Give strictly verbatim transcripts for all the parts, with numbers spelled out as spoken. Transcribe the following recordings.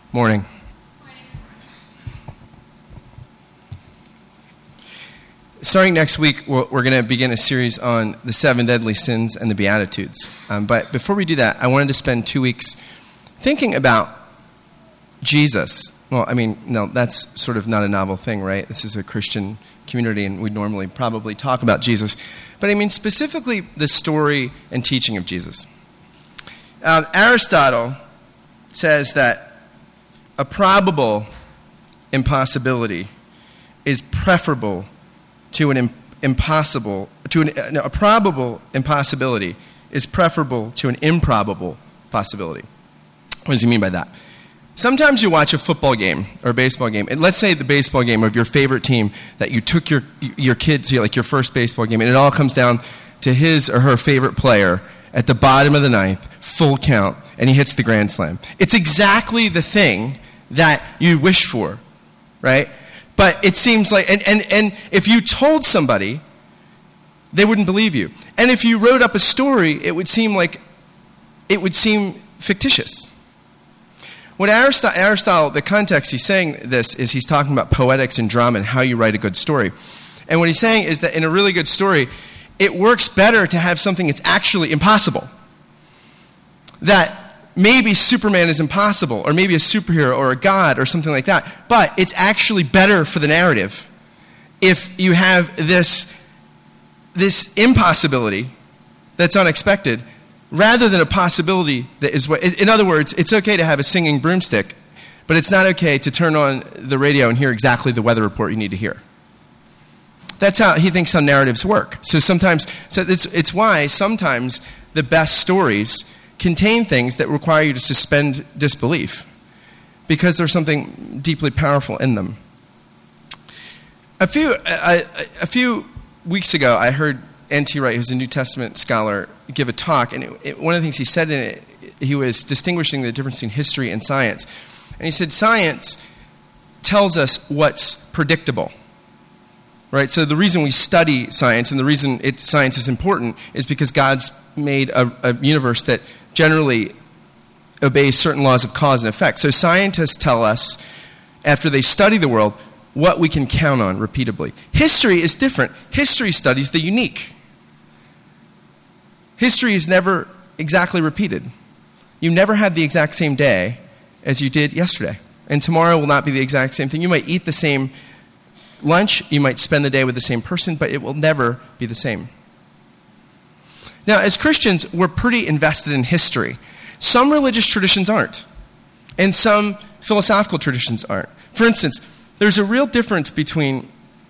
Morning. Starting next week, we're going to begin a series on the seven deadly sins and the Beatitudes. Um, but before we do that, I wanted to spend two weeks thinking about Jesus. Well, I mean, no, that's sort of not a novel thing, right? This is a Christian community, and we normally probably talk about Jesus. But I mean, specifically the story and teaching of Jesus. Uh, Aristotle says that a probable impossibility is preferable to an impossible, to an, no, a probable impossibility is preferable to an improbable possibility. What does he mean by that? Sometimes you watch a football game or a baseball game, and let's say the baseball game of your favorite team that you took your your kid to, like your first baseball game, and it all comes down to his or her favorite player at the bottom of the ninth, full count, and he hits the grand slam. It's exactly the thing that you wish for, right? But it seems like, and, and, and if you told somebody, they wouldn't believe you. And if you wrote up a story, it would seem like, it would seem fictitious. What Aristotle, Aristotle, the context he's saying this is he's talking about poetics and drama and how you write a good story. And what he's saying is that in a really good story, it works better to have something that's actually impossible. That maybe Superman is impossible, or maybe a superhero or a god or something like that, but it's actually better for the narrative if you have this, this impossibility that's unexpected rather than a possibility that is what... In other words, it's okay to have a singing broomstick, but it's not okay to turn on the radio and hear exactly the weather report you need to hear. That's how he thinks how narratives work. So sometimes, so it's, it's why sometimes the best stories contain things that require you to suspend disbelief because there's something deeply powerful in them. A few a, a few weeks ago, I heard N T Wright, who's a New Testament scholar, give a talk, and it, it, one of the things he said in it, he was distinguishing the difference between history and science. And he said, science tells us what's predictable. Right, so the reason we study science and the reason it, science is important is because God's made a, a universe that generally obeys certain laws of cause and effect. So scientists tell us, after they study the world, what we can count on repeatably. History is different. History studies the unique. History is never exactly repeated. You never have the exact same day as you did yesterday. And tomorrow will not be the exact same thing. You might eat the same lunch, you might spend the day with the same person, but it will never be the same. Now, as Christians, we're pretty invested in history. Some religious traditions aren't, and some philosophical traditions aren't. For instance, there's a real difference between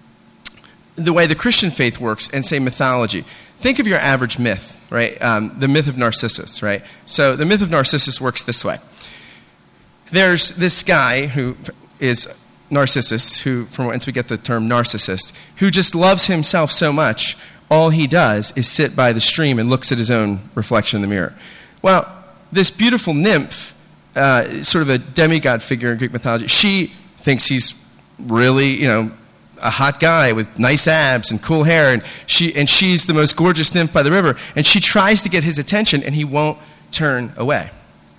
the way the Christian faith works and, say, mythology. Think of your average myth, right? Um, the myth of Narcissus, right? So the myth of Narcissus works this way. There's this guy who is Narcissus, who, from whence we get the term narcissist, who just loves himself so much, all he does is sit by the stream and looks at his own reflection in the mirror. Well, this beautiful nymph, uh, sort of a demigod figure in Greek mythology, she thinks he's really, you know, a hot guy with nice abs and cool hair, and she and she's the most gorgeous nymph by the river, and she tries to get his attention, and he won't turn away.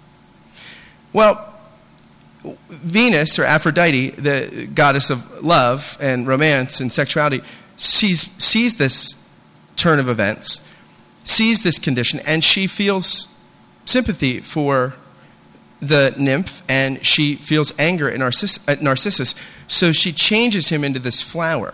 Well, Venus, or Aphrodite, the goddess of love and romance and sexuality, sees, sees this turn of events, sees this condition, and she feels sympathy for the nymph, and she feels anger at Narciss- at Narcissus, so she changes him into this flower.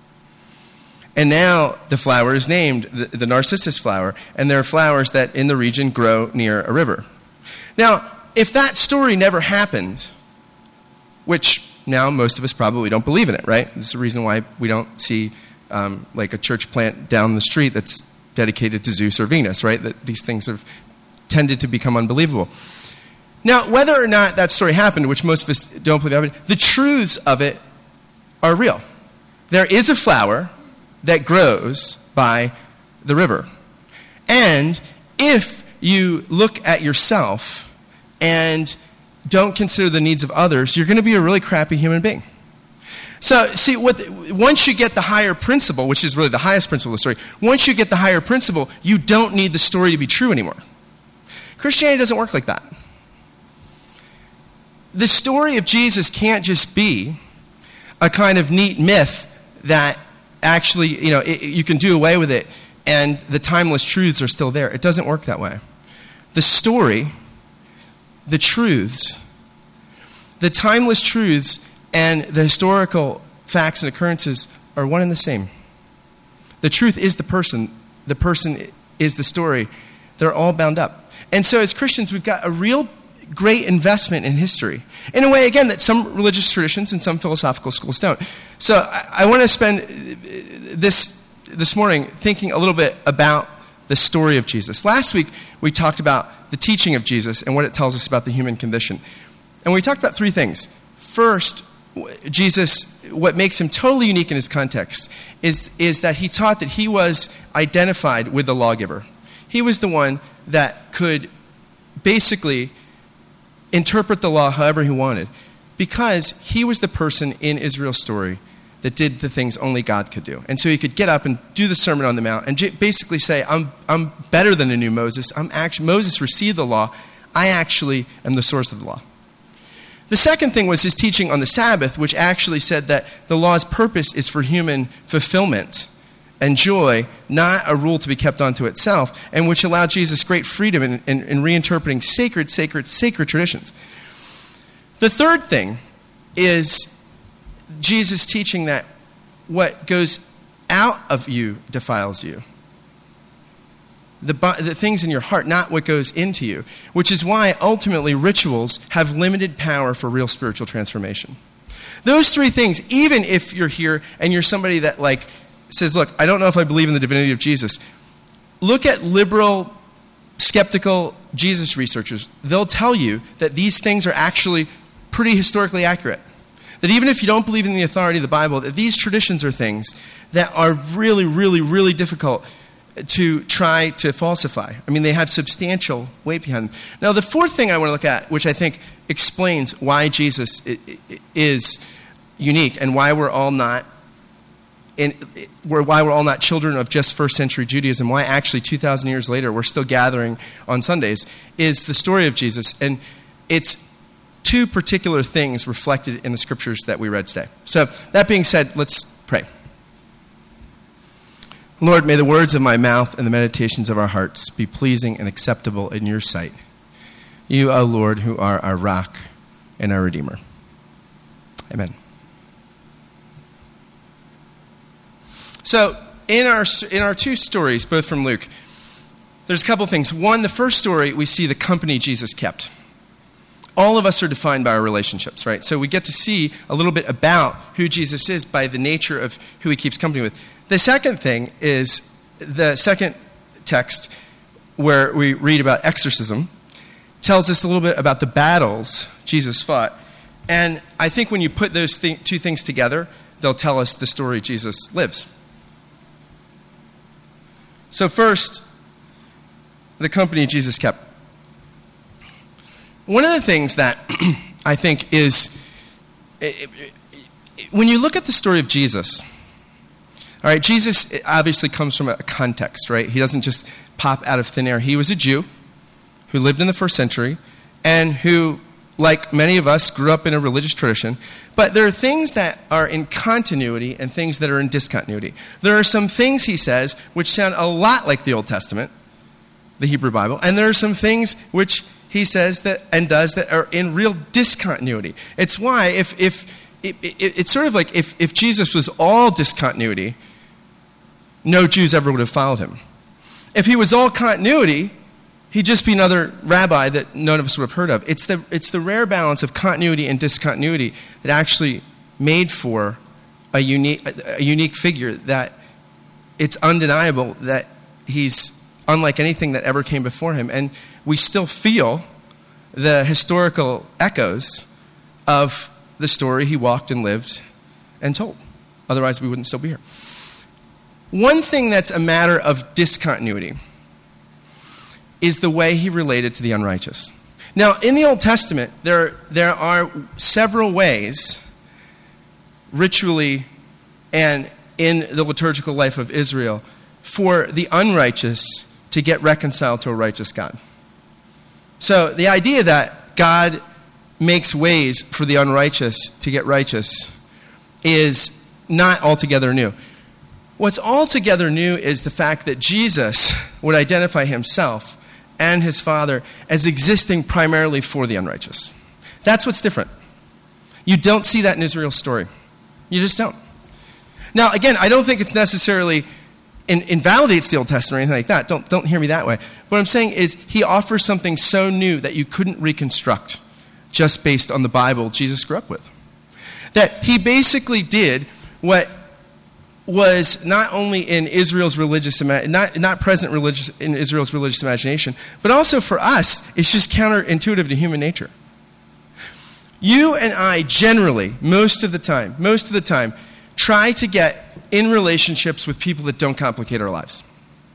And now the flower is named the, the Narcissus flower, and there are flowers that in the region grow near a river. Now, if that story never happened, which now most of us probably don't believe in it, right? This is the reason why we don't see um, like a church plant down the street that's dedicated to Zeus or Venus, right? That these things have tended to become unbelievable. Now, whether or not that story happened, which most of us don't believe happened, the truths of it are real. There is a flower that grows by the river. And if you look at yourself and don't consider the needs of others, you're going to be a really crappy human being. So, see, what the, once you get the higher principle, which is really the highest principle of the story, once you get the higher principle, you don't need the story to be true anymore. Christianity doesn't work like that. the story of Jesus can't just be a kind of neat myth that actually, you know, it, you can do away with it and the timeless truths are still there. It doesn't work that way. The story, the truths, the timeless truths and the historical facts and occurrences are one and the same. The truth is the person. The person is the story. They're all bound up. And so as Christians, we've got a real great investment in history. In a way, again, that some religious traditions and some philosophical schools don't. So I, I want to spend this this morning thinking a little bit about the story of Jesus. Last week, we talked about the teaching of Jesus and what it tells us about the human condition. And we talked about three things. First, Jesus, what makes him totally unique in his context is, is that he taught that he was identified with the lawgiver. He was the one that could basically interpret the law however he wanted, because he was the person in Israel's story that did the things only God could do. And so he could get up and do the Sermon on the Mount and basically say, I'm I'm better than a new Moses. I'm actually, Moses received the law. I actually am the source of the law. The second thing was his teaching on the Sabbath, which actually said that the law's purpose is for human fulfillment and joy, not a rule to be kept unto itself, and which allowed Jesus great freedom in, in, in reinterpreting sacred, sacred, sacred traditions. The third thing is Jesus teaching that what goes out of you defiles you. The, the things in your heart, not what goes into you, which is why ultimately rituals have limited power for real spiritual transformation. Those three things, even if you're here and you're somebody that like says, look, I don't know if I believe in the divinity of Jesus. Look at liberal, skeptical Jesus researchers. They'll tell you that these things are actually pretty historically accurate. That even if you don't believe in the authority of the Bible, that these traditions are things that are really, really, really difficult to try to falsify. I mean, they have substantial weight behind them. Now, the fourth thing I want to look at, which I think explains why Jesus is unique and why we're all not in, why we're all not children of just first century Judaism, why actually two thousand years later we're still gathering on Sundays, is the story of Jesus. And it's two particular things reflected in the scriptures that we read today. So that being said, let's pray. Lord, may the words of my mouth and the meditations of our hearts be pleasing and acceptable in your sight. You, O Lord, who are our rock and our Redeemer. Amen. So, in our in our two stories, both from Luke, there's a couple things. One, the first story, we see the company Jesus kept. All of us are defined by our relationships, right? So we get to see a little bit about who Jesus is by the nature of who he keeps company with. The second thing is the second text where we read about exorcism tells us a little bit about the battles Jesus fought. And I think when you put those th- two things together, they'll tell us the story Jesus lives. So first, the company Jesus kept. One of the things that I think is, it, it, it, when you look at the story of Jesus, all right, Jesus obviously comes from a context, right? He doesn't just pop out of thin air. He was a Jew who lived in the first century and who, like many of us, grew up in a religious tradition. But there are things that are in continuity and things that are in discontinuity. There are some things, he says, which sound a lot like the Old Testament, the Hebrew Bible, and there are some things which he says that and does that are in real discontinuity. It's why if if it, it, it's sort of like if, if Jesus was all discontinuity, no Jews ever would have followed him. If he was all continuity, he'd just be another rabbi that none of us would have heard of. It's the it's the rare balance of continuity and discontinuity that actually made for a unique a unique figure that it's undeniable that he's unlike anything that ever came before him. And we still feel the historical echoes of the story he walked and lived and told. Otherwise, we wouldn't still be here. One thing that's a matter of discontinuity is the way he related to the unrighteous. Now, in the Old Testament, there, there are several ways, ritually and in the liturgical life of Israel, for the unrighteous to get reconciled to a righteous God. So the idea that God makes ways for the unrighteous to get righteous is not altogether new. What's altogether new is the fact that Jesus would identify himself and his Father as existing primarily for the unrighteous. That's what's different. You don't see that in Israel's story. You just don't. Now, again, I don't think it's necessarily in, invalidates the Old Testament or anything like that. Don't, don't hear me that way. What I'm saying is he offers something so new that you couldn't reconstruct just based on the Bible Jesus grew up with. That he basically did what was not only in Israel's religious, not, not present religious, in Israel's religious imagination, but also for us, it's just counterintuitive to human nature. You and I generally, most of the time, most of the time, try to get in relationships with people that don't complicate our lives.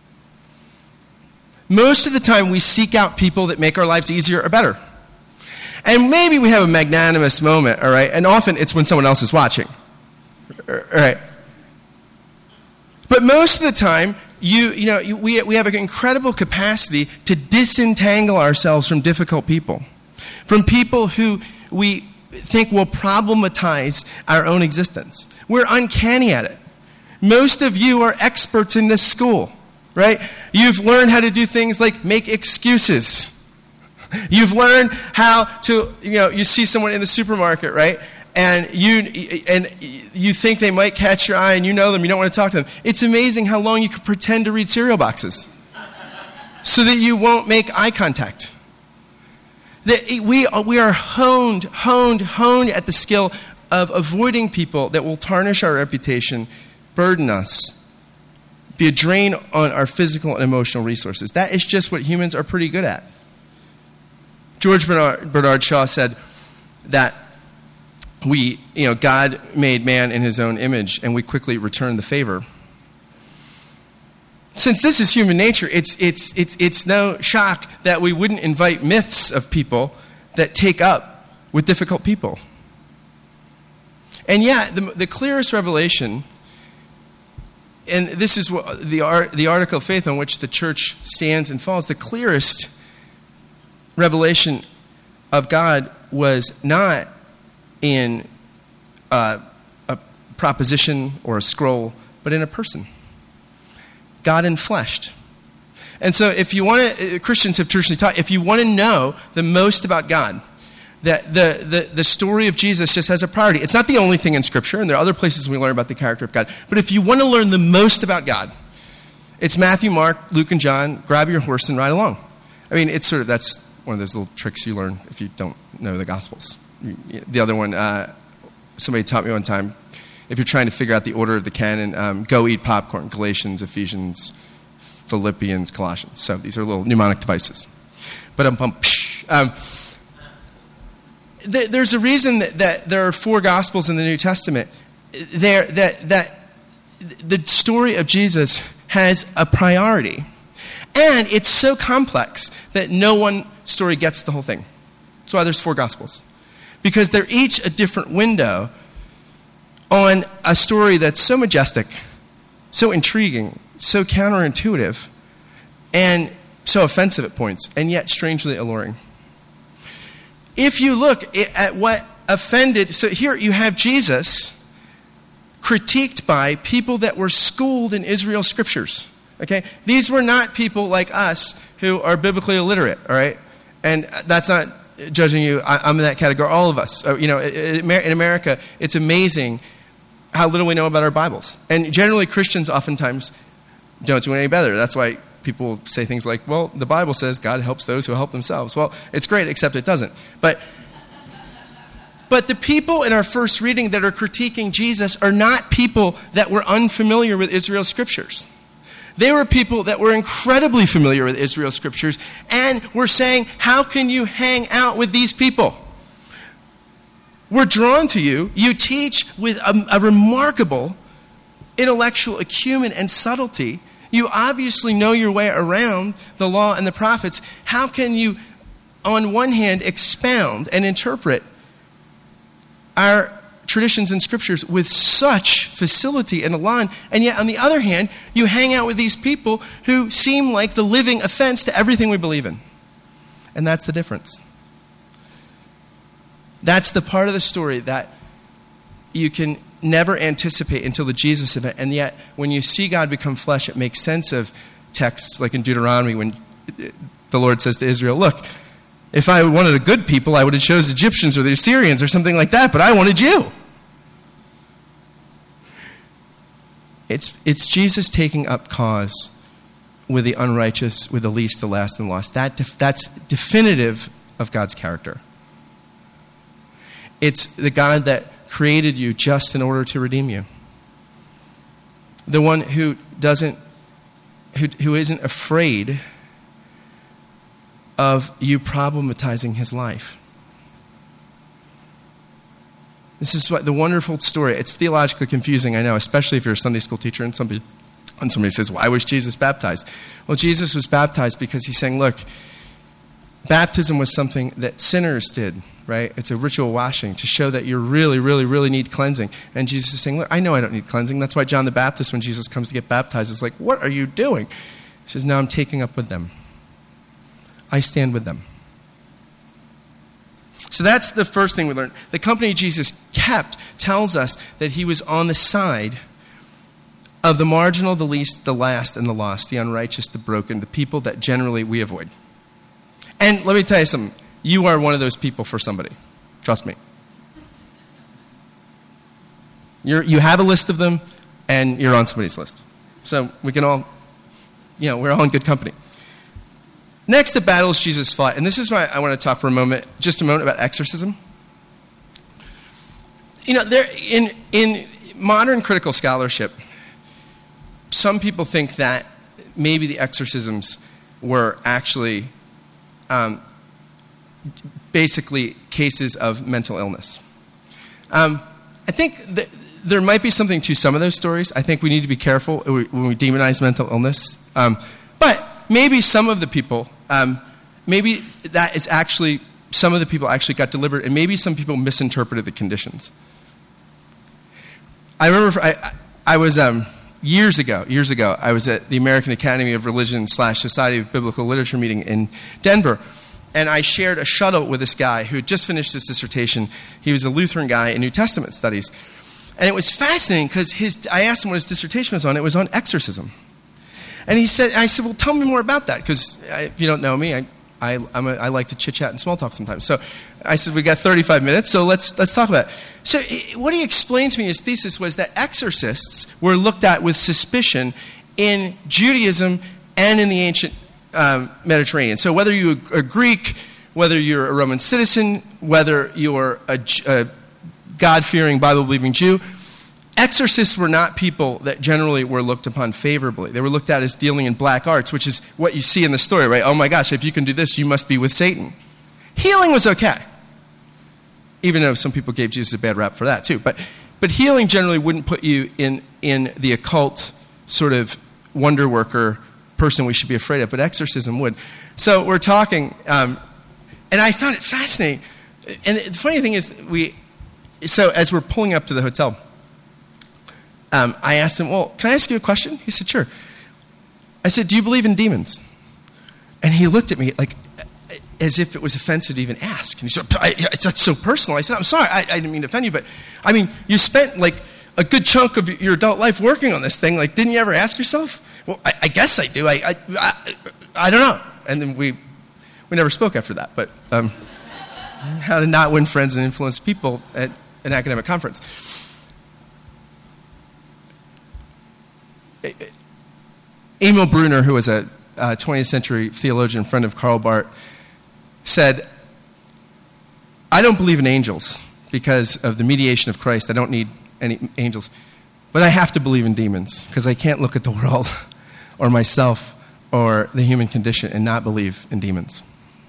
Most of the time, we seek out people that make our lives easier or better. And maybe we have a magnanimous moment, all right? And often it's when someone else is watching, all right? But most of the time, you you know, you, we, we have an incredible capacity to disentangle ourselves from difficult people, from people who we think will problematize our own existence. We're uncanny at it. Most of you are experts in this school, right? You've learned how to do things like make excuses. You've learned how to, you know, you see someone in the supermarket, right? And you and you think they might catch your eye, and you know them, you don't want to talk to them. It's amazing how long you can pretend to read cereal boxes so that you won't make eye contact. That we are, we are honed, honed, honed at the skill of avoiding people that will tarnish our reputation, burden us, be a drain on our physical and emotional resources. That is just what humans are pretty good at. George Bernard, Bernard Shaw said that we, you know, God made man in his own image, and we quickly return the favor. Since this is human nature, it's it's it's it's no shock that we wouldn't invite myths of people that take up with difficult people. And yet, the, the clearest revelation, and this is what the art, the article of faith on which the church stands and falls, the clearest revelation of God was not in uh, a proposition or a scroll, but in a person. God enfleshed. And so if you want to, Christians have traditionally taught, if you want to know the most about God, that the, the, the story of Jesus just has a priority. It's not the only thing in Scripture, and there are other places we learn about the character of God. But if you want to learn the most about God, it's Matthew, Mark, Luke, and John. Grab your horse and ride along. I mean, it's sort of, that's one of those little tricks you learn if you don't know the Gospels. The other one, uh, somebody taught me one time, if you're trying to figure out the order of the canon, um, go eat popcorn, Galatians, Ephesians, Philippians, Colossians. So these are little mnemonic devices. But um, um, um there, there's a reason that, that there are four Gospels in the New Testament. There, that that the story of Jesus has a priority, and it's so complex that no one story gets the whole thing. That's why there's four Gospels, because they're each a different window on a story that's so majestic, so intriguing, so counterintuitive, and so offensive at points, and yet strangely alluring. If you look at what offended, so here you have Jesus critiqued by people that were schooled in Israel's scriptures. Okay? These were not people like us who are biblically illiterate, all right? And that's not judging you. I'm in that category. All of us. You know, in America, it's amazing how little we know about our Bibles. And generally, Christians oftentimes don't do any better. That's why people say things like, well, the Bible says God helps those who help themselves. Well, it's great, except it doesn't. But but the people in our first reading that are critiquing Jesus are not people that were unfamiliar with Israel's scriptures. They were people that were incredibly familiar with Israel's scriptures and were saying, how can you hang out with these people? We're drawn to you. You teach with a, a remarkable intellectual acumen and subtlety. You obviously know your way around the law and the prophets. How can you, on one hand, expound and interpret our traditions and scriptures with such facility and elan, and yet on the other hand, you hang out with these people who seem like the living offense to everything we believe in? And that's the difference. That's the part of the story that you can never anticipate until the Jesus event. And yet, when you see God become flesh, it makes sense of texts like in Deuteronomy when the Lord says to Israel, look, if I wanted a good people, I would have chose Egyptians or the Assyrians or something like that, but I wanted you. It's, it's Jesus taking up cause with the unrighteous, with the least, the last, and the lost. That def- that's definitive of God's character. It's the God that created you just in order to redeem you. The one who doesn't, who, who isn't afraid of you problematizing his life. This is what the wonderful story. It's theologically confusing, I know, especially if you're a Sunday school teacher and somebody, and somebody says, why was Jesus baptized? Well, Jesus was baptized because he's saying, look, baptism was something that sinners did, right? It's a ritual washing to show that you really, really, really need cleansing. And Jesus is saying, look, I know I don't need cleansing. That's why John the Baptist, when Jesus comes to get baptized, is like, what are you doing? He says, no, I'm taking up with them. I stand with them. So that's the first thing we learned. The company Jesus kept tells us that he was on the side of the marginal, the least, the last, and the lost, the unrighteous, the broken, the people that generally we avoid. And let me tell you something. You are one of those people for somebody. Trust me. You're, you have a list of them, and you're on somebody's list. So we can all, you know, we're all in good company. Next, the battles Jesus fought. And this is why I want to talk for a moment, just a moment, about exorcism. You know, there in in modern critical scholarship, some people think that maybe the exorcisms were actually um, basically cases of mental illness. Um, I think that there might be something to some of those stories. I think we need to be careful when we demonize mental illness. Um, but maybe some of the people, um, maybe that is actually, some of the people actually got delivered, and maybe some people misinterpreted the conditions. I remember, for, I, I was, um, years ago, years ago, I was at the American Academy of Religion slash Society of Biblical Literature meeting in Denver, and I shared a shuttle with this guy who had just finished his dissertation. He was a Lutheran guy in New Testament studies. And it was fascinating because his, I asked him what his dissertation was on. It was on exorcism. And he said, I said, well, tell me more about that, because if you don't know me, I, I, I'm a, I like to chit-chat and small talk sometimes. So I said, we got thirty-five minutes, so let's let's talk about it. So what he explained to me, his thesis was that exorcists were looked at with suspicion in Judaism and in the ancient um, Mediterranean. So whether you're a Greek, whether you're a Roman citizen, whether you're a, a God-fearing, Bible-believing Jew, exorcists were not people that generally were looked upon favorably. They were looked at as dealing in black arts, which is what you see in the story, right? Oh my gosh, if you can do this, you must be with Satan. Healing was okay, even though some people gave Jesus a bad rap for that too. But but healing generally wouldn't put you in, in the occult sort of wonder worker person we should be afraid of, but exorcism would. So we're talking, um, and I found it fascinating. And the funny thing is, we so as we're pulling up to the hotel, Um, I asked him, well, can I ask you a question? He said, sure. I said, do you believe in demons? And he looked at me like as if it was offensive to even ask. And he said, it's not so personal. I said, I'm sorry, I, I didn't mean to offend you, but I mean, you spent like a good chunk of your adult life working on this thing. Like, didn't you ever ask yourself? Well, I, I guess I do. I, I, I, I don't know. And then we we never spoke after that. But um, how to not win friends and influence people at an academic conference. Emil Brunner, who was a uh, twentieth century theologian, friend of Karl Barth, said, I don't believe in angels because of the mediation of Christ. I don't need any angels. But I have to believe in demons because I can't look at the world or myself or the human condition and not believe in demons.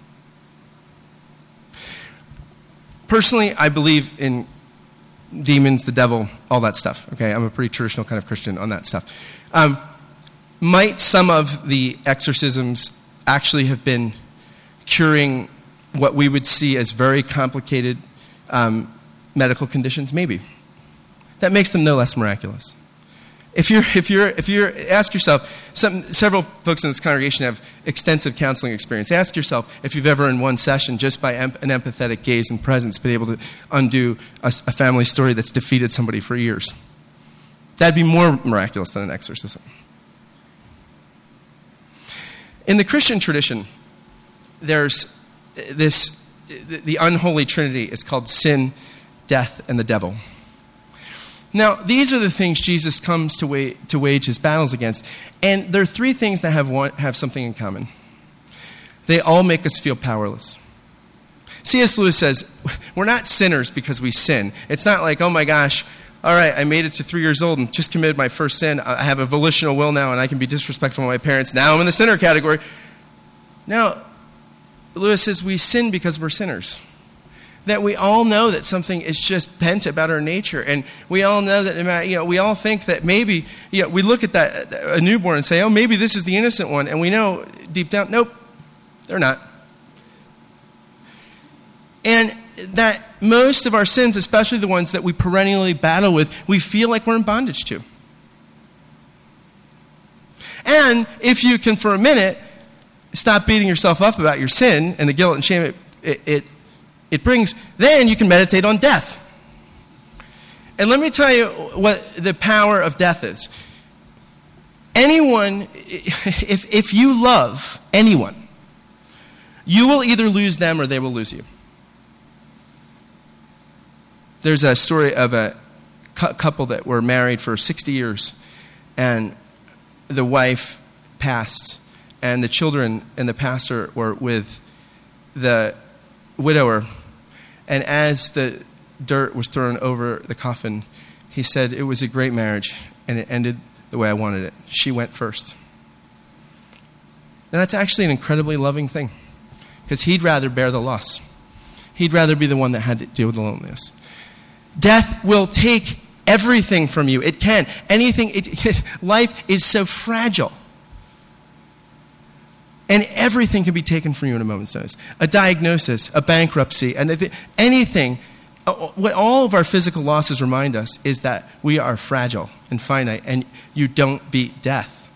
Personally, I believe in demons, the devil, all that stuff. Okay, I'm a pretty traditional kind of Christian on that stuff. Um, might some of the exorcisms actually have been curing what we would see as very complicated um, medical conditions? Maybe. That makes them no less miraculous. If you're, if you're, if you're, ask yourself, some, several folks in this congregation have extensive counseling experience. Ask yourself if you've ever in one session, just by em- an empathetic gaze and presence, been able to undo a, a family story that's defeated somebody for years. That'd be more miraculous than an exorcism. In the Christian tradition, there's this, the unholy trinity is called sin, death, and the devil. Now, these are the things Jesus comes to, wa- to wage his battles against. And there are three things that have, one, have something in common. They all make us feel powerless. C S Lewis says, we're not sinners because we sin. It's not like, oh my gosh, all right, I made it to three years old and just committed my first sin. I have a volitional will now and I can be disrespectful to my parents. Now I'm in the sinner category. Now, Lewis says we sin because we're sinners. That we all know that something is just bent about our nature, and we all know that, you know, we all think that maybe, you know, we look at that a newborn and say, oh, maybe this is the innocent one, and we know deep down, nope, they're not. And that most of our sins, especially the ones that we perennially battle with, we feel like we're in bondage to. And if you can, for a minute, stop beating yourself up about your sin and the guilt and shame it, it, it It brings, then you can meditate on death. And let me tell you what the power of death is. Anyone, if, if you love anyone, you will either lose them or they will lose you. There's a story of a cu- couple that were married for sixty years, and the wife passed, and the children and the pastor were with the widower. And as the dirt was thrown over the coffin, he said, it was a great marriage, and it ended the way I wanted it. She went first. Now that's actually an incredibly loving thing, because he'd rather bear the loss. He'd rather be the one that had to deal with the loneliness. Death will take everything from you. It can. Anything. It, life is so fragile. And everything can be taken from you in a moment's notice. A diagnosis, a bankruptcy, and anything. What all of our physical losses remind us is that we are fragile and finite, and you don't beat death.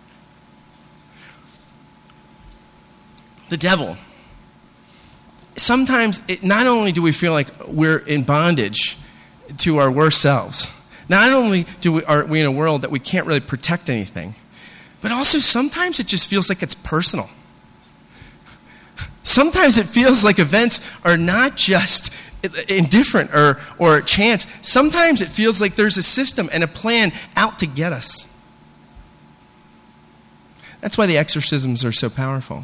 The devil. Sometimes, it, not only do we feel like we're in bondage to our worst selves, not only do we, are we in a world that we can't really protect anything, but also sometimes it just feels like it's personal. Sometimes it feels like events are not just indifferent or, or chance. Sometimes it feels like there's a system and a plan out to get us. That's why the exorcisms are so powerful.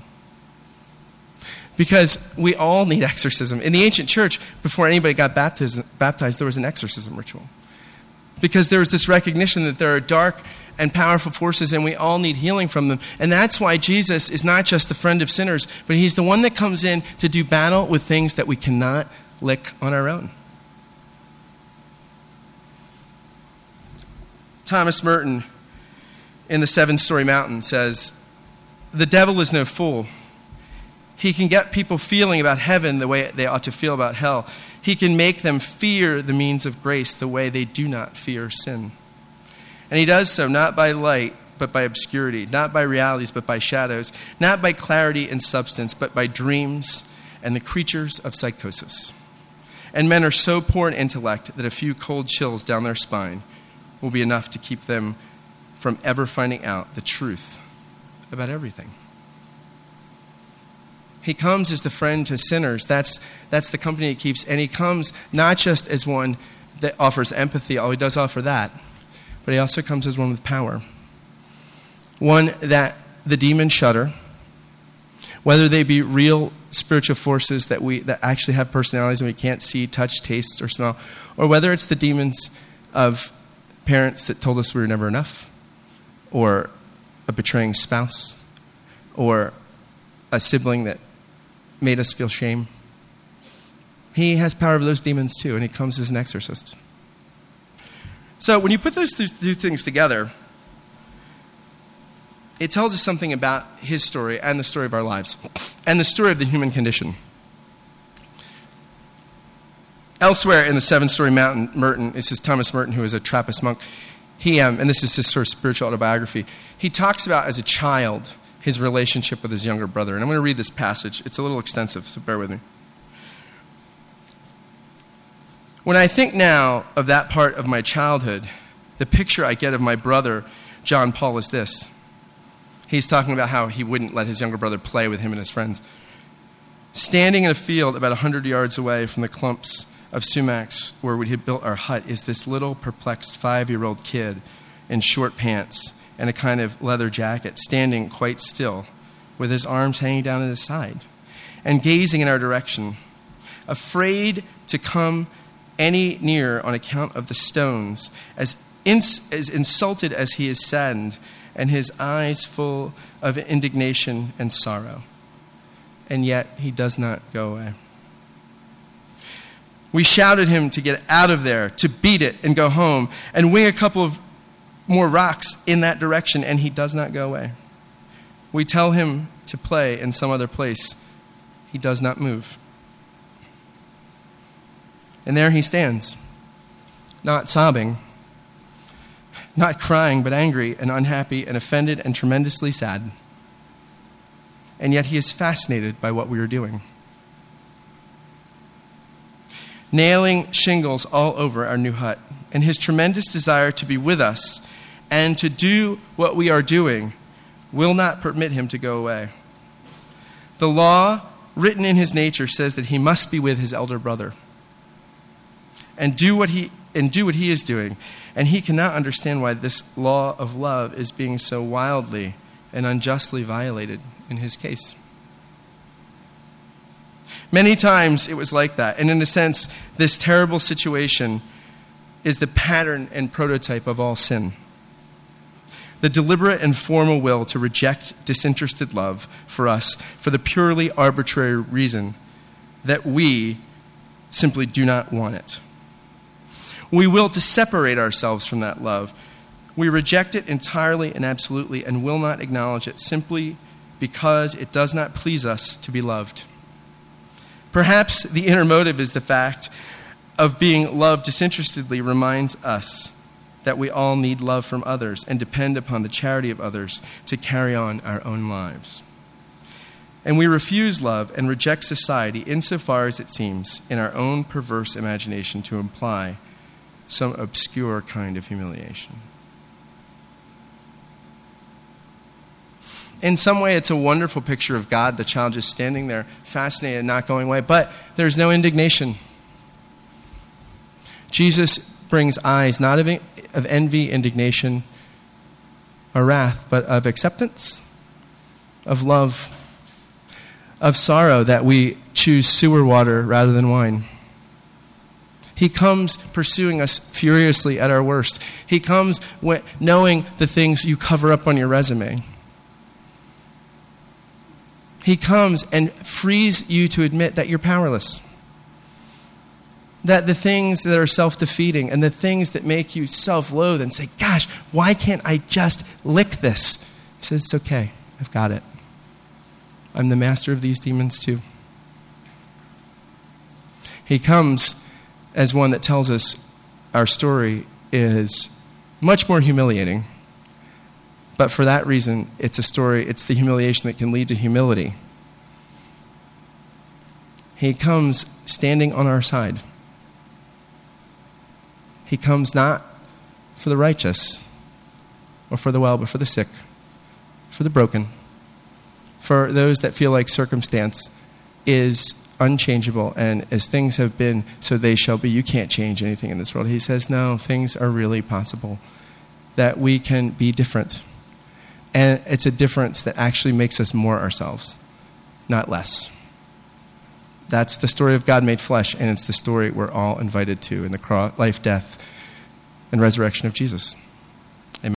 Because we all need exorcism. In the ancient church, before anybody got baptized, baptized, there was an exorcism ritual. Because there was this recognition that there are dark and powerful forces, and we all need healing from them. And that's why Jesus is not just the friend of sinners, but he's the one that comes in to do battle with things that we cannot lick on our own. Thomas Merton, in The Seven-Story Mountain, says, the devil is no fool. He can get people feeling about heaven the way they ought to feel about hell. He can make them fear the means of grace the way they do not fear sin. And he does so not by light, but by obscurity, not by realities, but by shadows, not by clarity and substance, but by dreams and the creatures of psychosis. And men are so poor in intellect that a few cold chills down their spine will be enough to keep them from ever finding out the truth about everything. He comes as the friend to sinners. That's, that's the company he keeps. And he comes not just as one that offers empathy, although he does offer that, but he also comes as one with power. One that the demons shudder, whether they be real spiritual forces that we that actually have personalities and we can't see, touch, taste, or smell, or whether it's the demons of parents that told us we were never enough, or a betraying spouse, or a sibling that made us feel shame. He has power over those demons too, and he comes as an exorcist. So when you put those two things together, it tells us something about his story and the story of our lives and the story of the human condition. Elsewhere in the Seven-Story Mountain, Merton, this is Thomas Merton, who is a Trappist monk, he, um, and this is his sort of spiritual autobiography, he talks about as a child his relationship with his younger brother. And I'm going to read this passage. It's a little extensive, so bear with me. When I think now of that part of my childhood, the picture I get of my brother, John Paul, is this. He's talking about how he wouldn't let his younger brother play with him and his friends. Standing in a field about one hundred yards away from the clumps of sumacs where we had built our hut is this little perplexed five-year-old kid in short pants and a kind of leather jacket, standing quite still with his arms hanging down at his side and gazing in our direction, afraid to come any nearer on account of the stones, as, ins- as insulted as he is saddened, and his eyes full of indignation and sorrow. And yet he does not go away. We shouted him to get out of there, to beat it and go home, and wing a couple of more rocks in that direction, and he does not go away. We tell him to play in some other place. He does not move. And there he stands, not sobbing, not crying, but angry and unhappy and offended and tremendously sad. And yet he is fascinated by what we are doing. Nailing shingles all over our new hut, and his tremendous desire to be with us and to do what we are doing will not permit him to go away. The law written in his nature says that he must be with his elder brother and do what he and do what he is doing, and he cannot understand why this law of love is being so wildly and unjustly violated in his case. Many times it was like that, and in a sense, this terrible situation is the pattern and prototype of all sin. The deliberate and formal will to reject disinterested love for us for the purely arbitrary reason that we simply do not want it. We will to separate ourselves from that love. We reject it entirely and absolutely and will not acknowledge it simply because it does not please us to be loved. Perhaps the inner motive is the fact of being loved disinterestedly reminds us that we all need love from others and depend upon the charity of others to carry on our own lives. And we refuse love and reject society insofar as it seems in our own perverse imagination to imply some obscure kind of humiliation. In some way, it's a wonderful picture of God, the child just standing there, fascinated and not going away, but there's no indignation. Jesus brings eyes not of, of envy, indignation, or wrath, but of acceptance, of love, of sorrow that we choose sewer water rather than wine. He comes pursuing us furiously at our worst. He comes knowing the things you cover up on your resume. He comes and frees you to admit that you're powerless. That the things that are self-defeating and the things that make you self-loathe and say, gosh, why can't I just lick this? He says, it's okay. I've got it. I'm the master of these demons too. He comes as one that tells us our story is much more humiliating. But for that reason, it's a story, it's the humiliation that can lead to humility. He comes standing on our side. He comes not for the righteous or for the well, but for the sick, for the broken, for those that feel like circumstance is unchangeable, and as things have been, so they shall be. You can't change anything in this world. He says, no, things are really possible, that we can be different. And it's a difference that actually makes us more ourselves, not less. That's the story of God made flesh, and it's the story we're all invited to in the cross, life, death, and resurrection of Jesus.